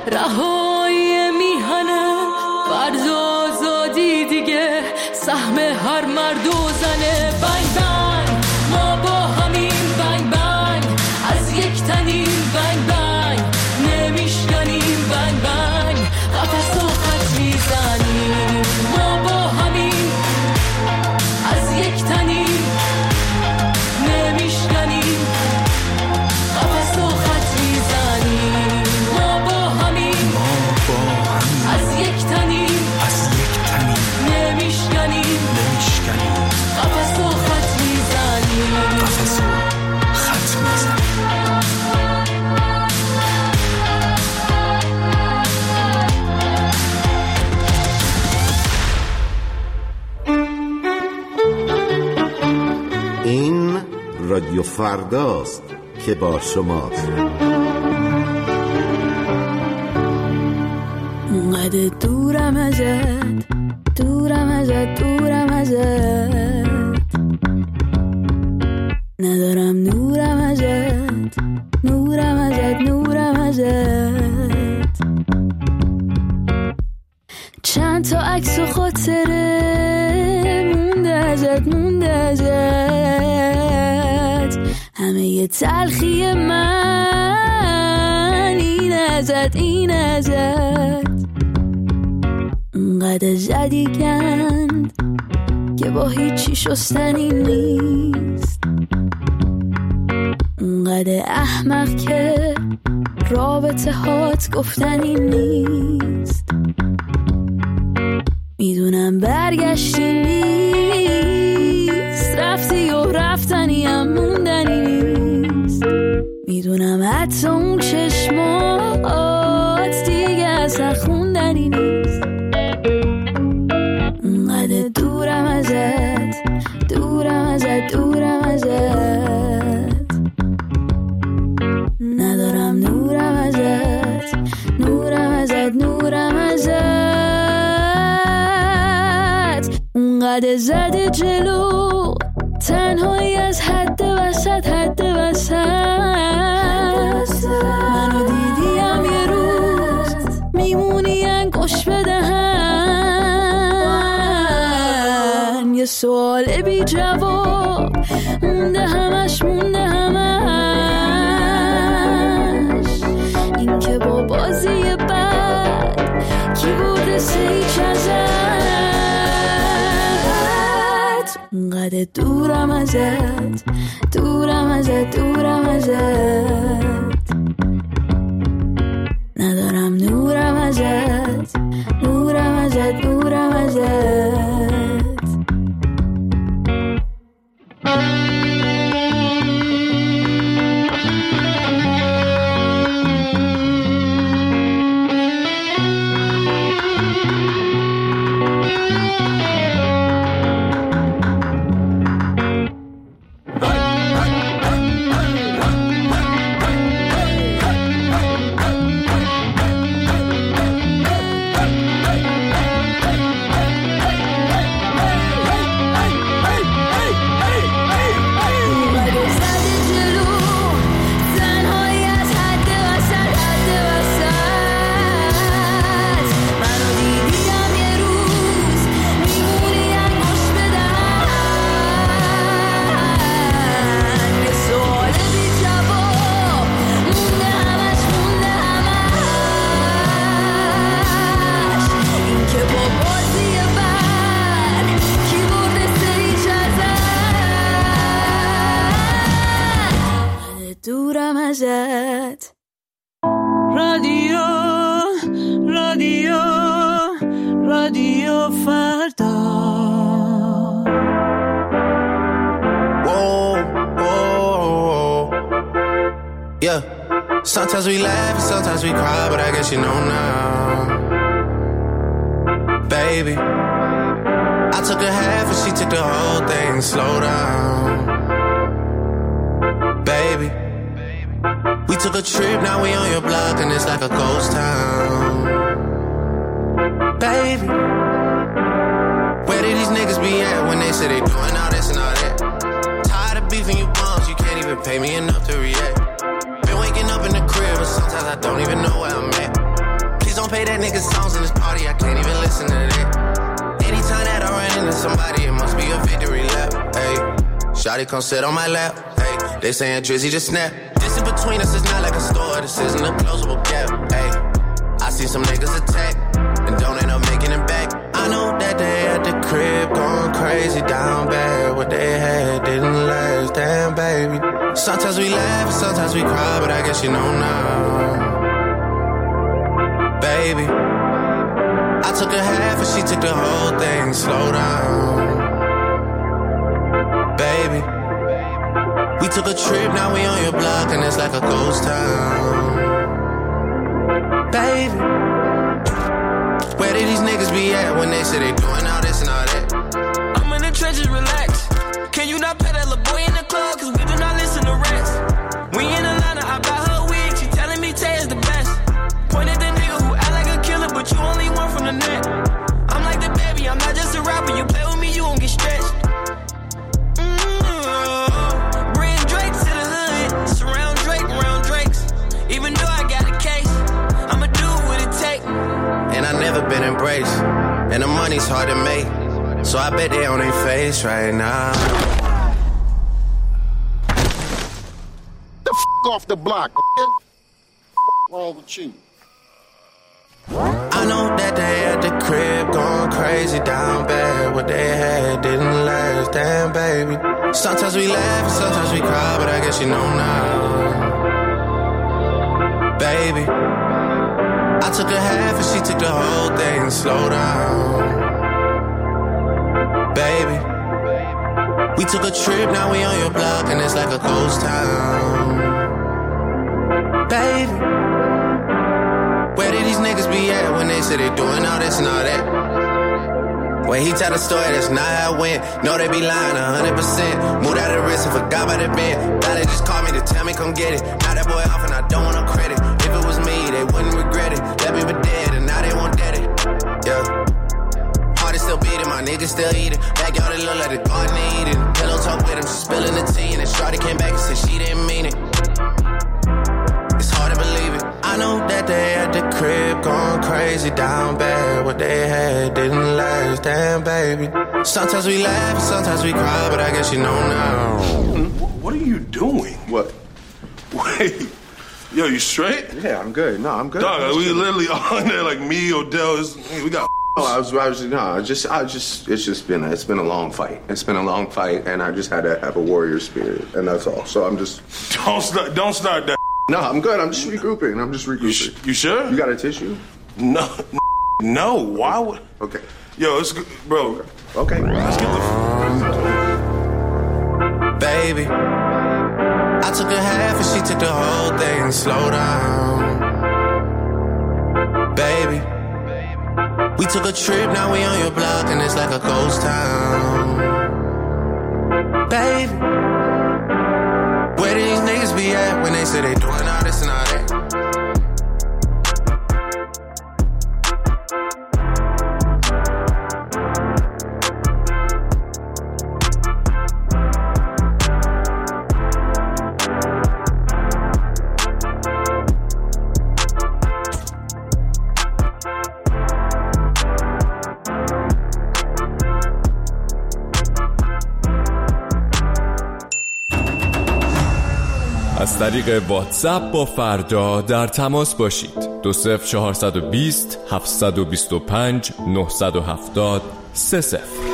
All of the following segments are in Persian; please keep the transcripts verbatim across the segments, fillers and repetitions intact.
رهایی میهنه فرض آزادی دیگه سهم هر مرد و زنه. بنگ بنگ ما با همین بنگ بنگ از یک تنیم بنگ بنگ نمیشکنیم بنگ بنگ قفص و خط میزنیم ما با همین از یک تنیم نمیشکنیم قفص و خط میزنیم ما با همین از یک تنیم از یک تنیم نمیشکنیم نمیشکنیم قفص و خط میزنیم قفص و خط میزنیم. این رادیو فرداست که با شماست. اونقدر دورم ازت دورم ازت دورم ازت ندارم نورم ازت نورم ازت نورم ازت چند تا عکس و خاطره مونده ازت مونده ازت همه یه تلخی من این ازت این ازت اونقدر زدی کند که با هیچی شستنی نیست اونقدر احمق که رابطه هات گفتنی نیست میدونم برگشتی نیست رفتی و رفتنی هم موندنی نیست میدونم حتی اون چشمات دیگه اصلا خوندنی نیست اونقدر دورم ازت دورم ازت دورم ازت ندارم نورم ازت نورم ازت نورم ازت اونقدر زده جلو تنهایی از حد وسط حد وسط منو دیدیم یه روز میمونی انگوش بدهن یه سوال بی جواب مونده همش مونده همش این که با بازی بد کی بوده سیچ ازت اونقدر دورم ازت دورم ازت دورم ازت ندارم نورم ازت نورم ازت نورم ازت رادیو رادیو رادیو فردا. Whoa, whoa, yeah. Sometimes we laugh, sometimes we cry, but I guess you know now, baby. I took a half and she took the whole thing. Slow down, baby. We took a trip, now we on your block and it's like a ghost town, baby. Where did these niggas be at when they say they doing all this and all that? Tired of beefing you bums, you can't even pay me enough to react. Been waking up in the crib, but sometimes I don't even know where I'm at. niggas' songs in this party, I can't even listen to that. Anytime that I run into somebody, it must be a victory lap. Hey, shawty come sit on my lap. Hey, they saying Drizzy just snap. Distance between us is not like a store, this isn't a closable gap. Hey, I see some niggas attack and don't end up making it back. I know that they at the crib going crazy down bad. What they had didn't last, damn baby. Sometimes we laugh and sometimes we cry, but I guess you know now. Baby, I took a half and she took the whole thing. Slow down, baby. We took a trip, now we on your block and it's like a ghost town. Baby, where did these niggas be at when they say they doing all this and all that? I'm in the trenches, relax. Can you not pet that little boy in the club? Cause we do not listen to rats. We in Atlanta, I buy her wig. She telling me Tay is the best. Pointed the nigga who act like a killer, but you only one from the net. I'm like the baby, I'm not just a rapper. You play with me, you won't get stretched. Mm-hmm. Bring Drake to the hood. Surround Drake, around Drakes. Even though I got a case, I'ma do what it take. And I never been embraced, and the money's hard to make, so I bet they on their face right now. The f*** off the block, man. Wrong with you? I know that they at the crib going crazy down bad. What they had didn't last, damn baby. Sometimes we laugh and sometimes we cry, but I guess you know now. Baby, I took a half and she took the whole thing. Slow down, baby. We took a trip, now we on your block and it's like a ghost town. Baby, where did these niggas be at when they say they doing all this and all that? When he tell the story, that's not how it went. No, they be lying a hundred percent. Moved out of the wrist and forgot about the bed. Now they just call me to tell me come get it. Now that boy off and I don't want no credit. If it was me, they wouldn't regret it. Left me for dead and now they won't dead it. Yeah. Heart is still beating, my niggas still eating. Backyard it look like the garden eating. Pillow talk with him, she spilling the tea. And then Shawty came back and said she didn't mean it. It's hard to believe it. I know that they at the crib going crazy down bad. What they had didn't last, damn baby. Sometimes we laugh, sometimes we cry, but I guess you know now. What are you doing? What? Wait. Yo, you straight? Yeah, I'm good. No, I'm good. Dog, I'm we good. literally on there like me, Odell. Is, we got. Oh, I was, I was, no, I just, I just, it's just been, a, it's been a long fight. It's been a long fight, and I just had to have a warrior spirit, and that's all. So I'm just. Don't start. Don't start that. No, I'm good. I'm just regrouping. I'm just regrouping. You, sh- you sure? You got a tissue? No, no. Why would? Okay. Yo, it's good, bro. Okay. Let's get the. Baby, I took a half and she took the whole thing. Slow down, baby. We took a trip, now we on your block and it's like a ghost town. Baby, where did these niggas be at when they say they doing all this and all that? از طریق واتساپ با فردا در تماس باشید. دو صفر چهارصد و بیست هفتصد و بیست و پنج نهصد و هفتاد سه صفر.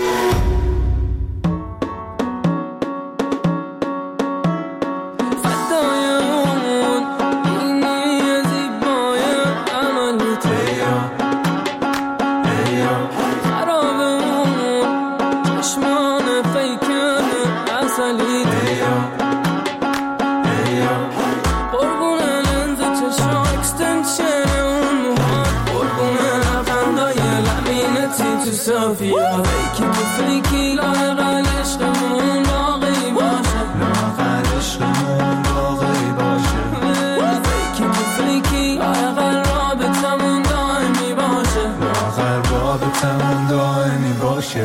صافیه فیکی تو فیکی لاغل عشقمون باقی باشه لاغل عشقمون باقی باشه فیکی تو فیکی لاغل رابطمون دائمی باشه لاغل رابطمون دائمی باشه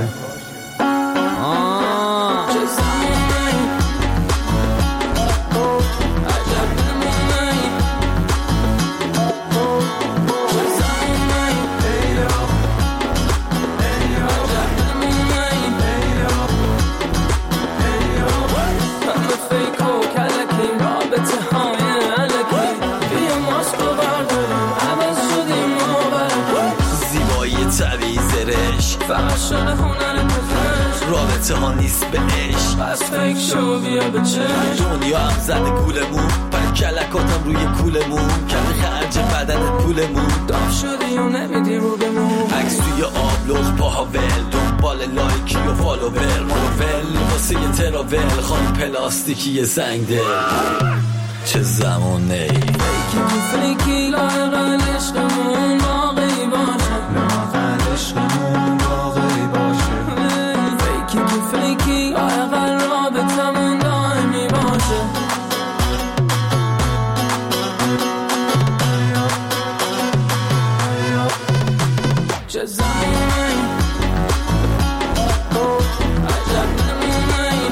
رابطه ها نیست به عشق. پس فکر شو بیا به چشم. دنیا هم زده گولمون پر کلکاتم روی کولمون کمی خرج بدنت پولمون داف شدی و نمیدی رو بمون عکس توی آبلوغ پاها ول دنبال لایکی و فالوور مالوول واسه یه تراول خانم پلاستیکی زنگ دل چه زمونه فیکی تو فیکی لاغل عشقمون باقی باشه لاغل عشقمون باقی باشه فیکی تو فیکی لاغل رابطمون دائمی باشه چه زمونه عجب نمونه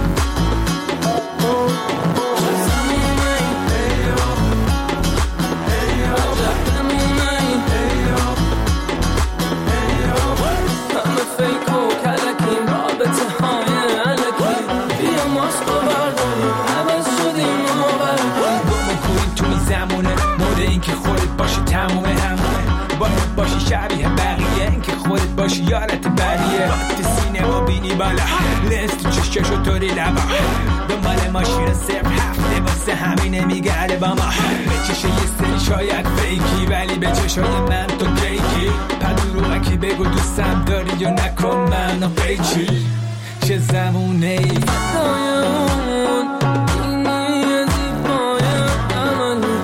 تمومه همونه باید باشی شبیه بقیه این که خودت باشی یارت بریه رات سینما بینی بالا لنز تو چشکشو طوری لبا دنبال ماشین صرف هفته واسه همینه میگرده با ما به چشه یه سری شاید فیکی ولی به چشای من تو کیکی پدروغکی بگو دوستم داری یا نکن منو پیچی چه زمونه ای دایمون اینه زیبای امنی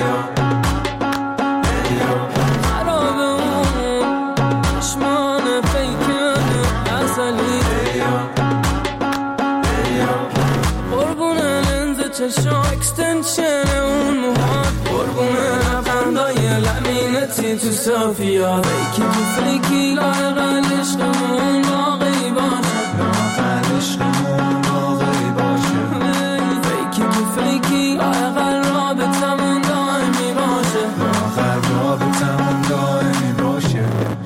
چشم اکستنشن اون موهات قربونه لبندای لمینتی تو صافیات فیکی تو فیکی لاغل عشقمون باقی باشه لاغل عشقمون باقی باشه فیکی تو فیکی لاغل رابطمون دائمی باشه لاغل رابطمون دائمی باشه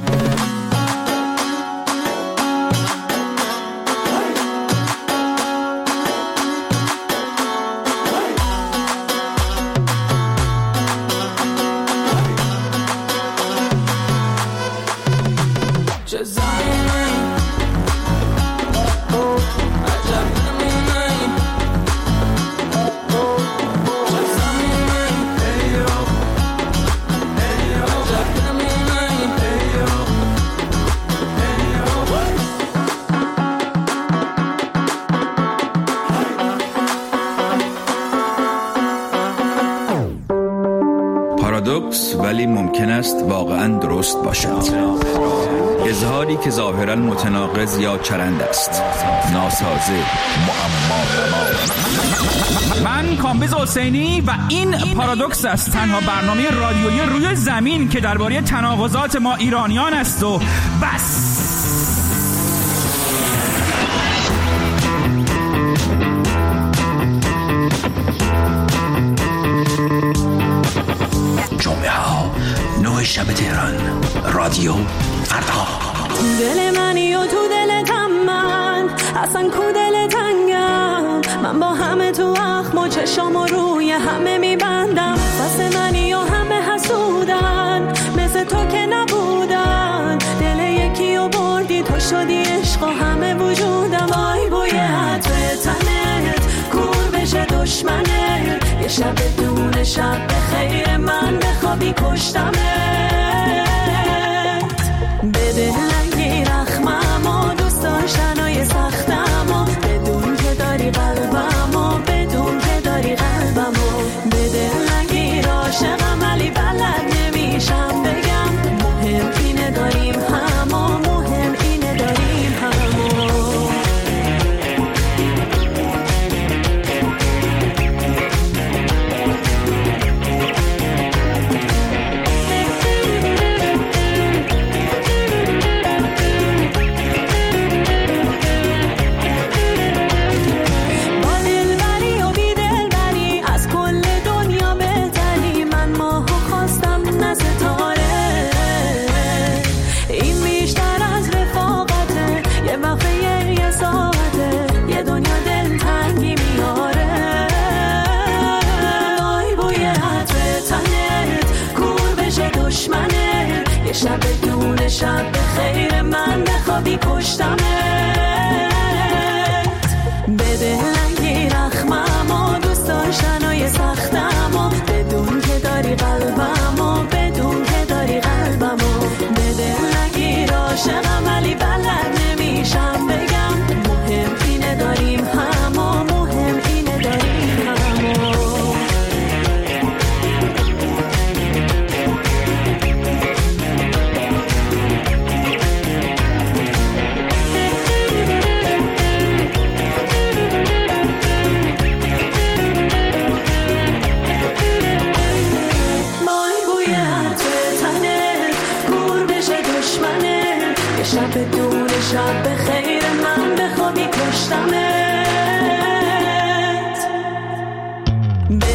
پارادوکس ولی ممکن است واقعا درست باشد. اظهاری که ظاهرا متناقض یا چرند است. ناسازه معما. من کامبیز حسینی و این پارادوکس است، تنها برنامه رادیویی روی زمین که درباره تناقضات ما ایرانیان است و بس. جمعه ها نه شب تهران رادیو فردا. دل منی و تو دلتم من اصلا کو دل تنگم من با همه تو اخم و چشام و روی همه میبندم واسه منی و همه حسودن مثل تو که نبودن دل یکی و بردی تو شدی عشق و همه وجودم وای بوی عطر تنت کور بشه دشمنت یه شب دونه شب به خیر من بخوابی پشتمت بده رنگی رخمم و دوست داشتنای سختم و بدون که داری قلبم و بدون که داری قلبم و بده رنگی عاشقم ولی بلد نمیشم بگم مهم اینه داریم هم و مهم اینه داریم هم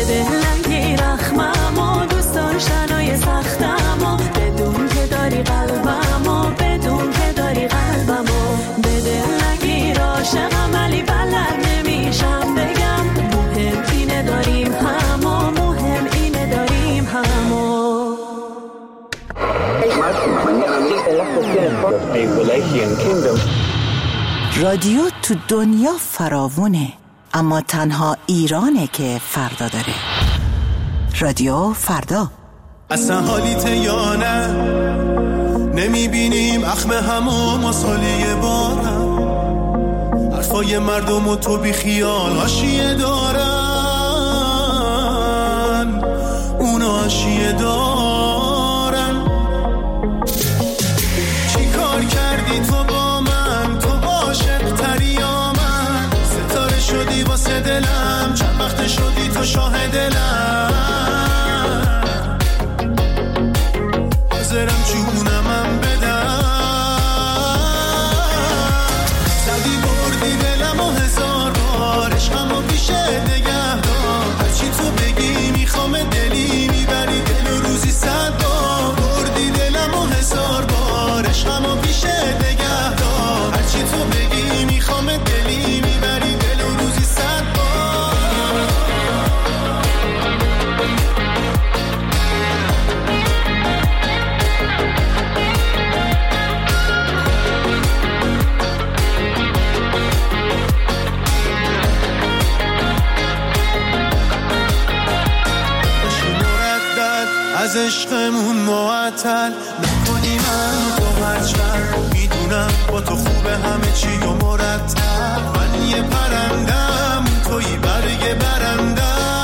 بده لنگی رخمم و دوست داشتنای سختم و بدون که داری قلبم و بدون که داری قلبم و بده لنگی عاشقم ولی بلد نمیشم بگم مهم اینه داریم هم و مهم اینه داریم هم و رادیو تو دنیا فراوونه، اما تنها ایرانه که فردا داره. رادیو فردا. اصلا حالیت یا نه نمیبینیم اخم همو مسالی بارم حرفای مردم و تو بی خیال هاشیه دارن اونا هاشیه دارن چی کار کردی تو با من تو عاشق تری یا من ستاره شدی واسه دلم چند وقت شدی تو شاه دلم حاضرم جونمم بدم زدی بردی دلم و هزار بار عشقم و پیشه نگه دار هرچی تو بگی میخوام دلی میبری دل و روزی صد بار بردی دلم و هزار بار عشقم و پیشه نگه دار هرچی تو بگی میخوام دلی میبری دل و روزی صد بار از عشقمون معطل نکنی من تو هرچن میدونم با تو خوبه همه چی و مرتب من یه پرندم توی برگ برندم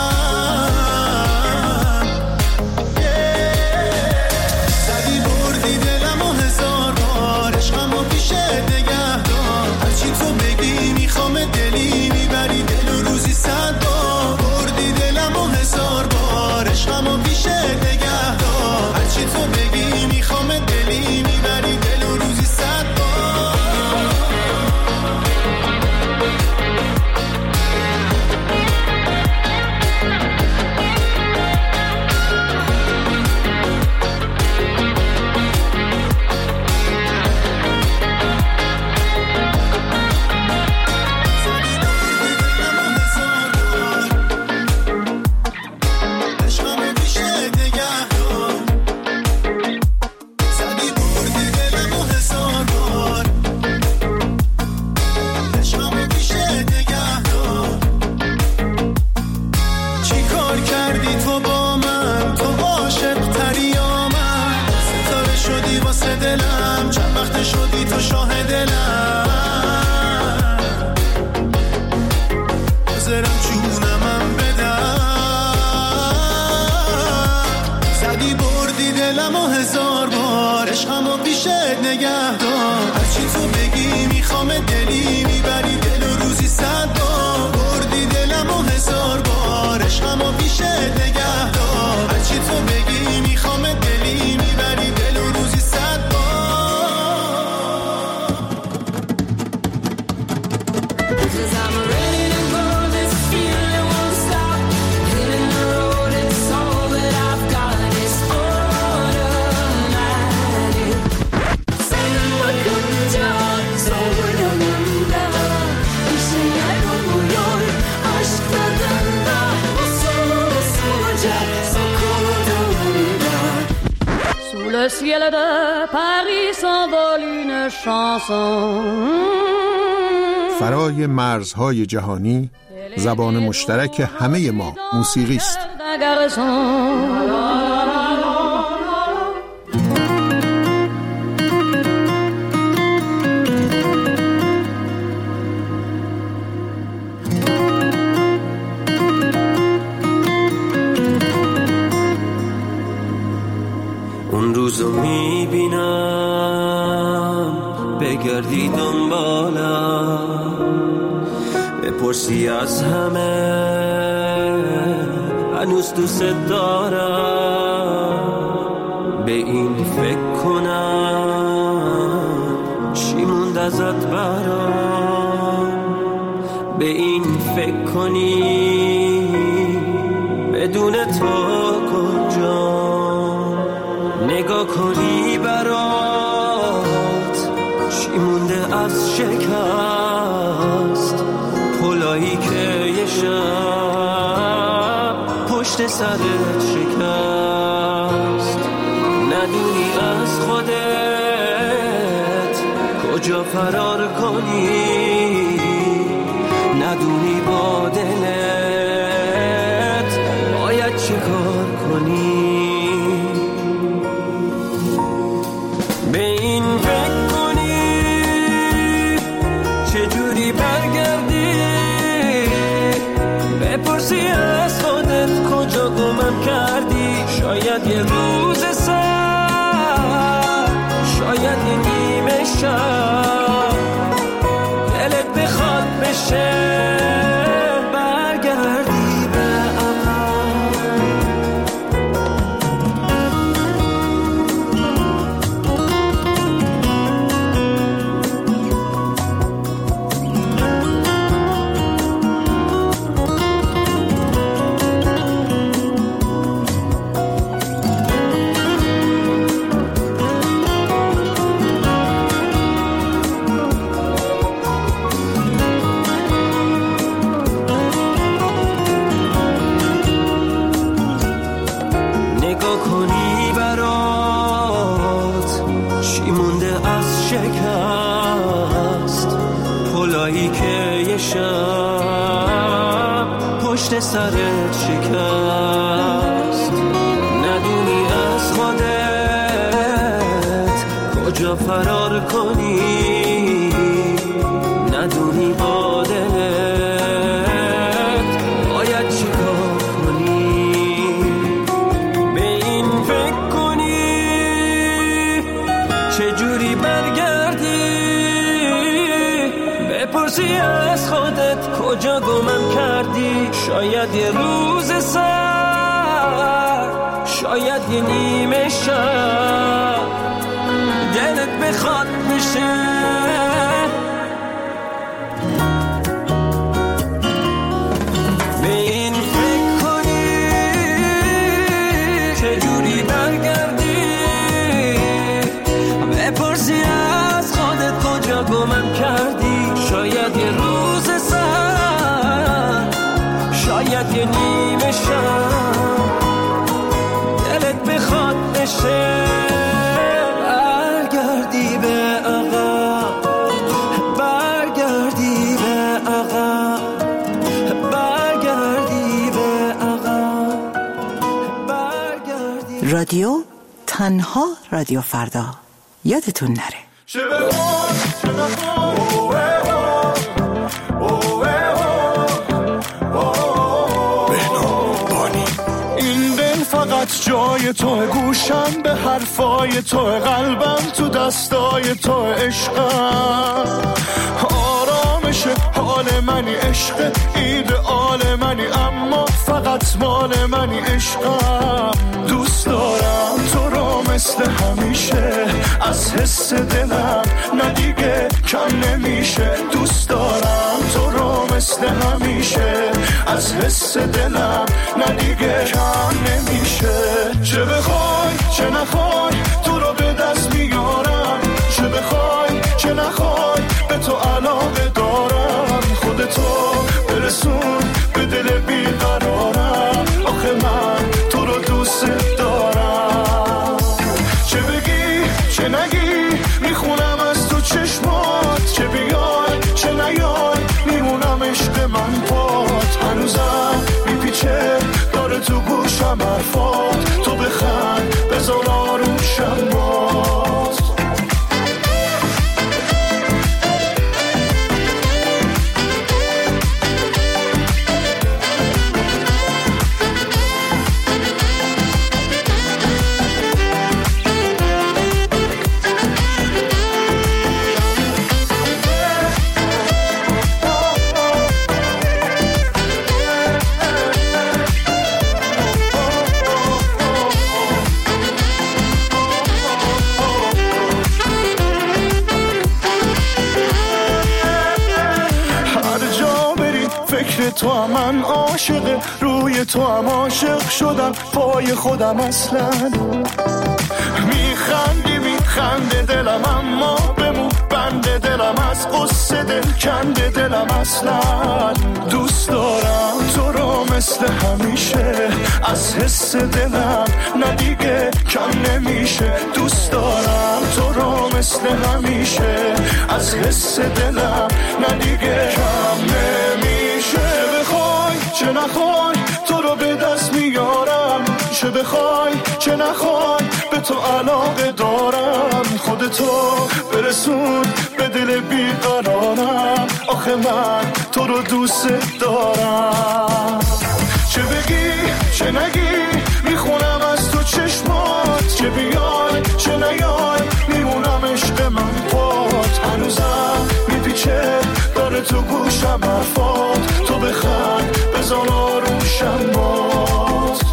زدی بردی دلم و هزار بار عشقم و پیشه نگه دار هرچی تو بگی میخوام دلی میبری دل و روزی صد بار بردی دلم و هزار بار عشقم و پیشه نگه دار هرچی تو بگی میخوام دلی میبری دل و روزی صد بار دلم چند وقت شدی تو شاه دلم حاضرم جونمم بدم زدی بردی دلم و هزار بار عشقم و پیشت نگه دار هرچی تو بگی میخوام دلی میبری دل و روزی صد بار بردی دلم و هزار بار عشقم و پیشت نگه دار هرچی تو بگی میخوام دلی میبری دل و روزی صد بار Le ciel de Paris s'envole une chanson. فرای مرزهای جهانی زبان مشترک همه ما موسیقی است. اون روزو میبینم بگردی دنبالم بپرسی از همه هنوز دوست دارم به این فکر کنم چی موند ازت برام به این فکر کنی به بدون تو کجا نگاه کنی برات چی مونده از شکست پلایی که یه شب پشت سرت شکست ندونی از خودت کجا فرار کنی ندونی با دلت باید چه کار کنی به این فکر کنی چجوری برگردی بپرسی از خودت کجا گمم کردی شاید یه روز سر شاید یه نیمه شب دلت بخواد بشه برگردی به سرت شکست ندونی از خودت کجا فرار کنی ندونی با دلت باید چی کار کنی به این فکر کنی چجوری برگردی بپرسی از خودت کجا گمم کردی شاید یه روز سر شاید یه نیمه شب دلت بخواد بشه به این فکر کنی چجوری برگردی بپرسی از خودت کجا گمم کردی شاید یه روز سر شاید یه نیمه شب دلت بخواد بشه برگردی به عقب برگردی به عقب برگردی به عقب برگردی رادیو تنها رادیو فردا یادتون نره فقط جای تو گوشم به حرفای تو قلبم تو دستای تو عشقم آرامش حال منی عشق ایدئال منی اما فقط مال منی عشقم دوست دارم تو رو مثل همیشه از حس دلم ندیگه کم نمیشه دوست دارم تو رو مثل همیشه از حس دلم ندیگه کم نمیشه چه بخوای چه نخوای تو رو به دست میارم چه بخوای چه نخوای به تو علاقه دارم خودتو برسون به دل بیقرارم آخه من تو رو دوست دارم چه بگی چه نگی میخونم از تو چشمات چه بیای چه نیای میمونم عشق من پات هنوزم میپیچه داره تو گوشم حرفات تو بخند بذار آروم شم باز تو هم من عاشق، روی تو هم عاشق شدم، پای خودم اصلا. میخندی میخنده دلم اما بمون بنده، دلم از قصه دل کنده دلم اصلا. دوست دارم تو رو مثل همیشه، از حس دلم نه دیگه کم نمیشه. دوست دارم تو رو مثل همیشه، از حس دلم نه دیگه کم نمیشه. بخوای چه نخوای تو رو به دست میارم، چه بخوای چه نخوای به تو علاقه دارم. خودتو برسون به دل بیقرارم، آخه من تو رو دوست دارم. چه بگی چه نگی میخونم از تو چشمات، چه بیای چه نیای میمونم عشق من پات. هنوزم میپیچه داره تو گوشم حرفات، تو بخند بزن آروشم بات.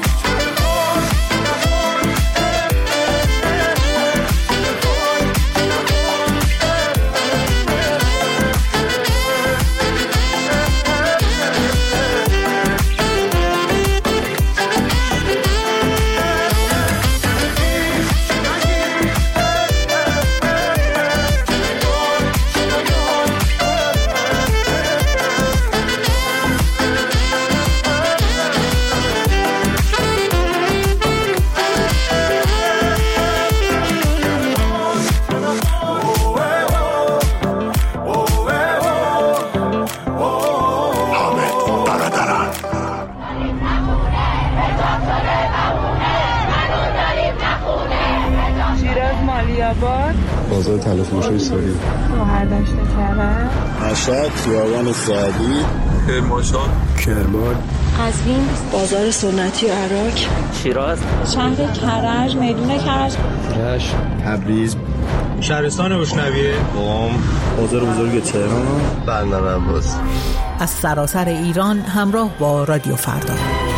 بازار تلفروشی سوری، گوهردشت کرد، مشهد، خیابان سعدی، کرمانشاه، کرمان، قزوین، بازار سنتی عراق، شیراز، شهر کرج، میدون کرج، رشت، تبریز، شهرستان روشنویه، قم، بازار بزرگ تهران، بندر عباس. از سراسر ایران همراه با رادیو فردا.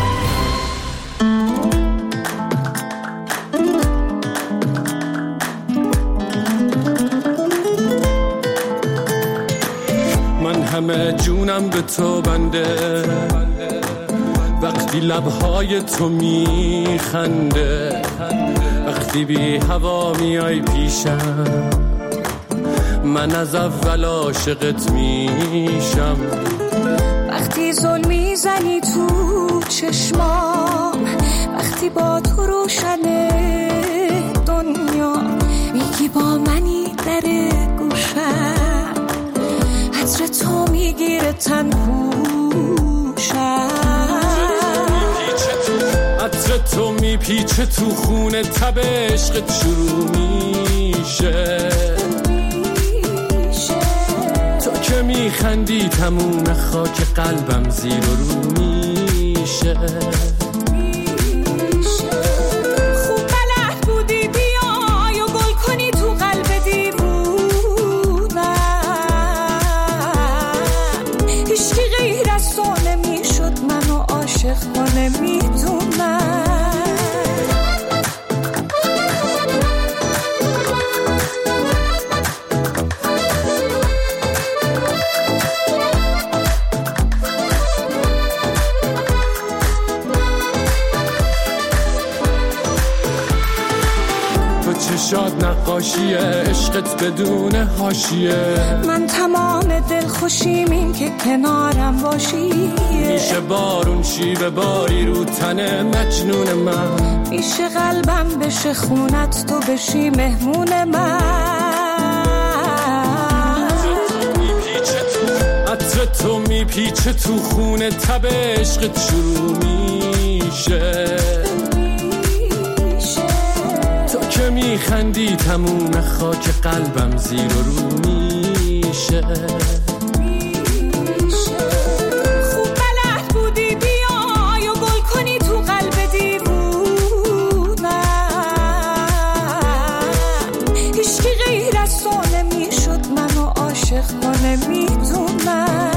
همه جونم به تو بنده، وقتی لبهای تو میخنده، وقتی بی هوا میای پیشم، من از اول عاشقت میشم. وقتی ظلم میزنی تو چشمام، وقتی با تو روشنه دنیا، میگی با منی در گوشم، عطر تو میگیره تن پوشم، عطر تو میپیچه تو خونه، تب عشقت شروع میشه. تو که میخندی تموم خاک قلبم زیر و رو میشه. شاد نقاشیه عشقت بدون حاشیه، من تمام دل خوشیم این که کنارم باشی. میشه بارون شیب باری رو تن مجنون من، میشه قلبم بشه خونت تو بشی مهمون من. عطر تو میپیچه تو خونه، تب عشقت شروع میشه. که میخندی تموم خاک قلبم زیر و رو میشه. خوب بلد بودی بیای و گل کنی تو قلب دیوونم، هیچکی غیر از تو نمیشد منو عاشق کنه میدونم.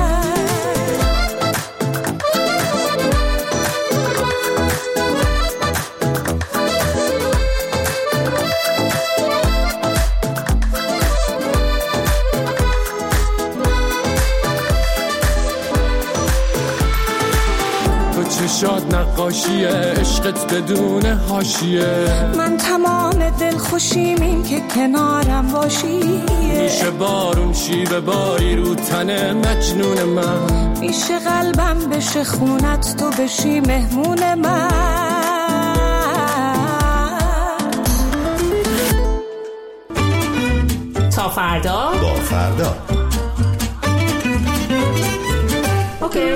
چشات نقاشیه، عشقت بدون حاشیه. من تمام دل خوشیم این که کنارم باشی. میشه بارون شی به باری رو تن مجنون من. میشه قلبم بشه خونت تو بشی مهمون من. تا فردا با فردا. اوکی.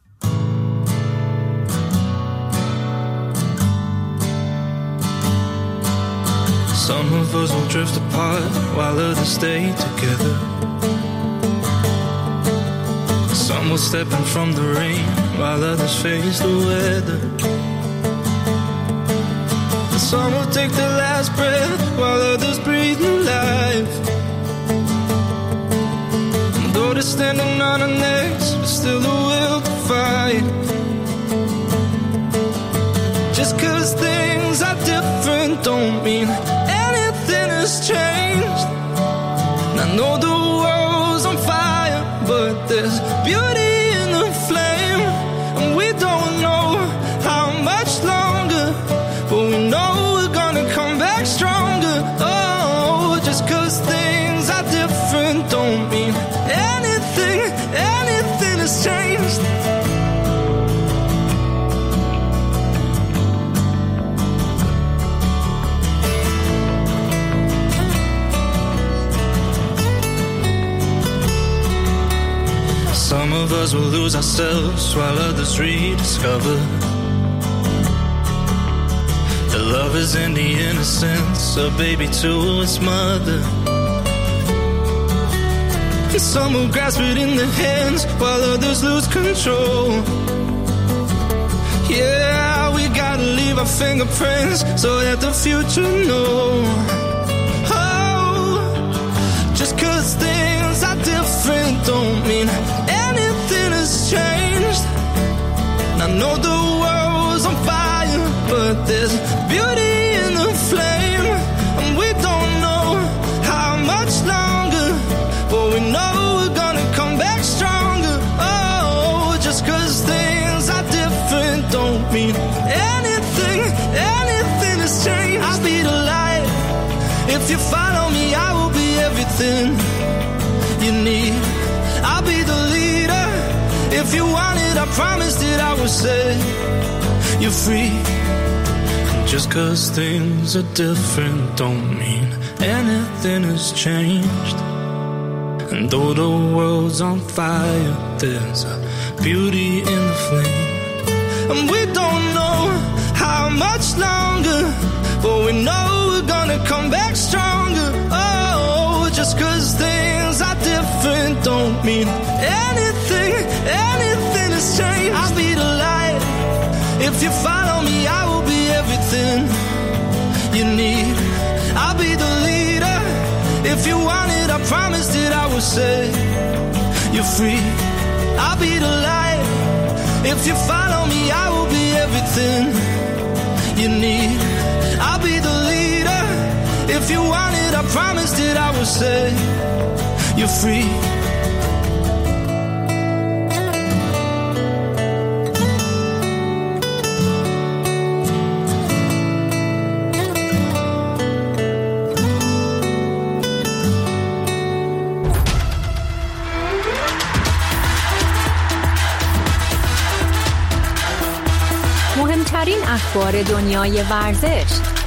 Some of us will drift apart while others stay together. Some will step in from the rain while others face the weather. Some will take their last breath while others breathe new life. And though they're standing on our necks, there's still the will to fight. Just 'cause things are different don't mean anything has changed. And I know the world's on fire, but there's beauty in the flame. And we don't know how much longer, but we know we're gonna come back stronger. Oh, just 'cause things are different don't mean anything, anything has changed. Some of us will lose ourselves while others rediscover the love is in the innocence of baby to its mother. And some will grasp it in their hands while others lose control. Yeah, we gotta leave our fingerprints so that the future knows. Oh, just 'cause things are different don't mean anything has changed. And I know the world's on fire, but there's beauty in the flame. And we don't know how much longer, but we know we're gonna come back stronger. Oh, just 'cause things are different don't mean anything, anything has changed. I'll be the light. If you follow me, I will be everything you need. I'll be the leader. If you want it, I promise that I will set you free. Just 'cause things are different don't mean anything has changed. And though the world's on fire, there's a beauty in the flame. And we don't know how much longer, but we know we're gonna come back stronger. Oh, just 'cause things are different don't mean anything, anything has changed. I'll be the light. If you follow me, I will be everything you need. I'll be the leader. If you want it, I promise that I will set you free. I'll be the light. If you follow me, I will be everything you need. I'll be the leader. If you want it, I promise that I will set you free. مهمترین اخبار دنیای ورزش،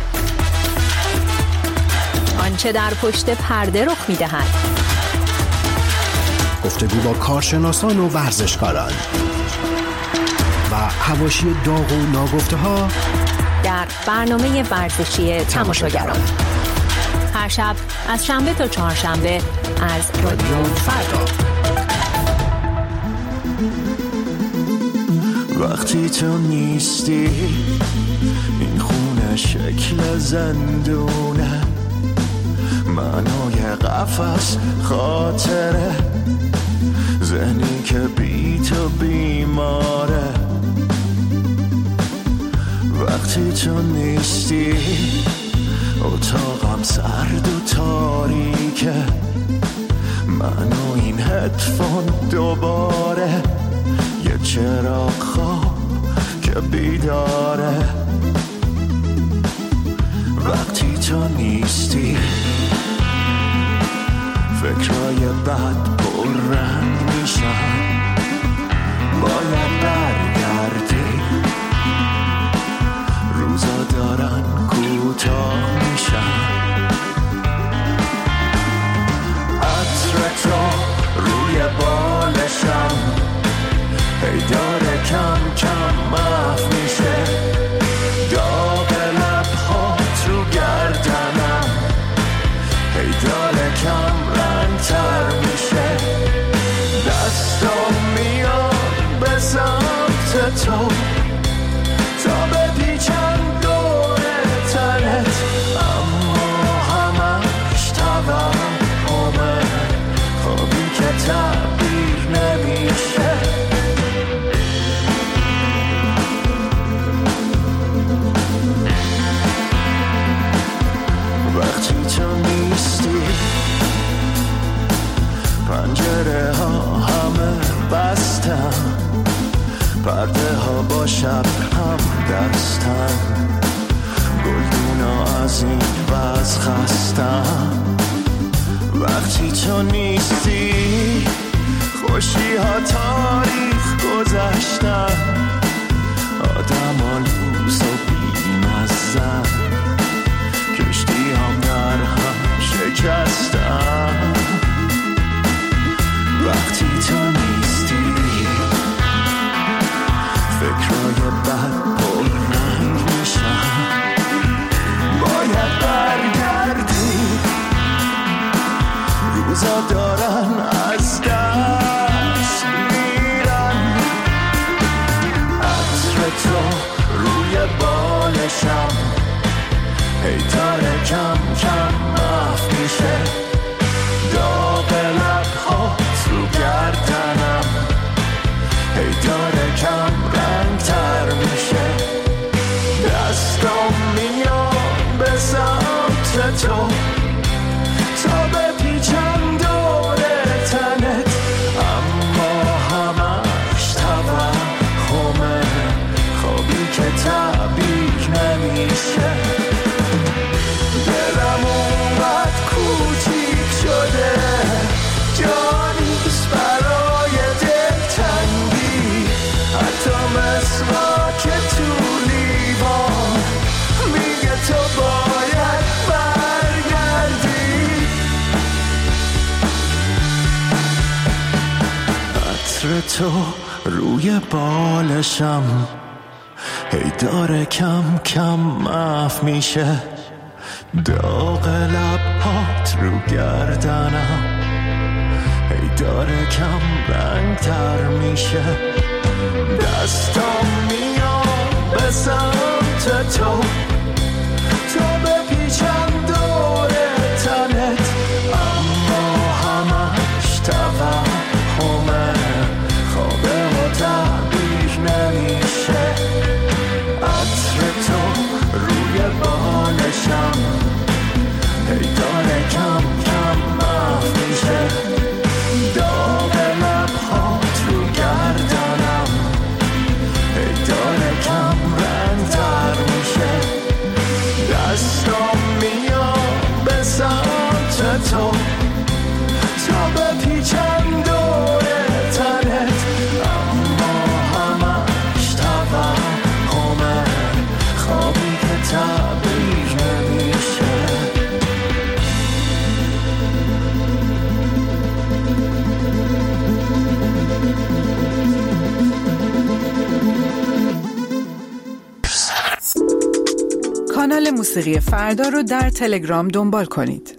آنچه در پشت پرده رخ می‌دهد، گفتگو با کارشناسان و ورزشکاران و حواشی داغ و ناگفته‌ها در برنامه ورزشی تماشاگران. هر شب از شنبه تا چهارشنبه از رادیو فردا. وقتی تو نیستی این خونه شکل زندونه، معنای قفس خاطره، ذهنی که بی تو بیماره. وقتی تو نیستی اتاقم سرد و تاریکه، من و این هدفون دوباره یه چراغ خواب که که بیداره وقتی تو نیستی فکرهای بد پر رنگ میشن باید برگردی روزا دارن کوتاه میشن عطر تو روی بالشم هی داره کم کم محو میشه داغ لبهات رو گردنم هی داره کم رنگ تر میشه دستم میاد به سمت تو تا بپیچم دور تنت اما همش توهمه خوابی که تعبیر نمیشه وقتی تو نیستی پنجره ها همه بستم پرده ها با شب هم دستم گلدونا از این وز خستم وقتی تو نیستی خوشی ها تاریخ گذشتن آدم ها لوس و بیمزن کشتی هم در هم شکستن وقتی تو نیستی فکرهای بد پر رنگ میشن باید برگردی روزا دارن از دست میرن عطر تو روی بالشم هی داره کم کم محو میشه داغ لبهات رو گردنم هی داره کم رنگ تر میشه دستم میاد به سمت تو تا بپیچم دور تنت اما همش توهمه خوابی که تعبیر نمیشه دلم اونقدر کوچیک شده جانیست برای دلتنگی حتی مسواک تو لیوان میگه تو باید برگردی عطر تو روی بالشم هی داره کم کم محو میشه داغ لبهات رو گردنم هی داره کم رنگ تر میشه دستم میاد به سمت تو تا بپیچم دور تنت اما همش توهمه خوابه و تعبیر نمیشه عطر تو روی بالشم هی داره کم کم محو میشه داغ لبهات رو گردنم هی داره کم رنگ تر میشه دستم میاد به سمت تو تا بپیچم دور تنت اما همش توهمه خوابی که تعبیر نمیشه کانال موسیقی فردا رو در تلگرام دنبال کنید.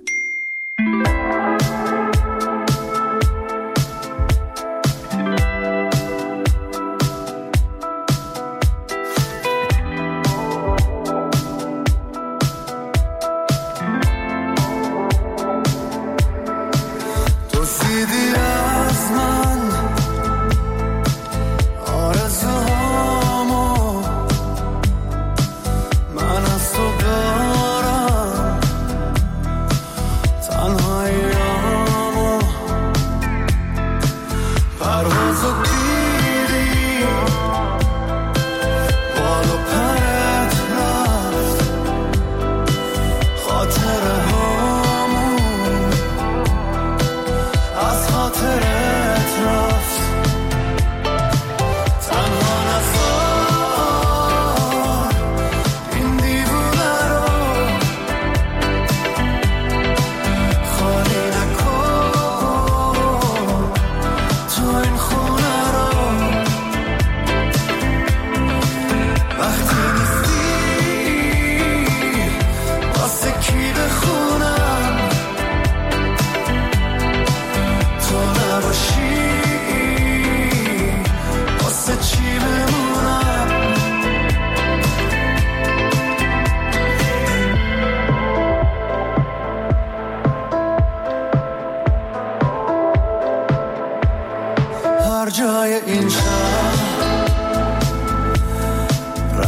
من از تو دارم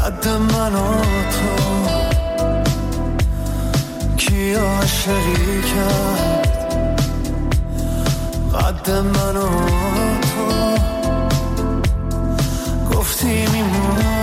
قد من و تو کی عاشقی کرد قد من و تو گفتی میمون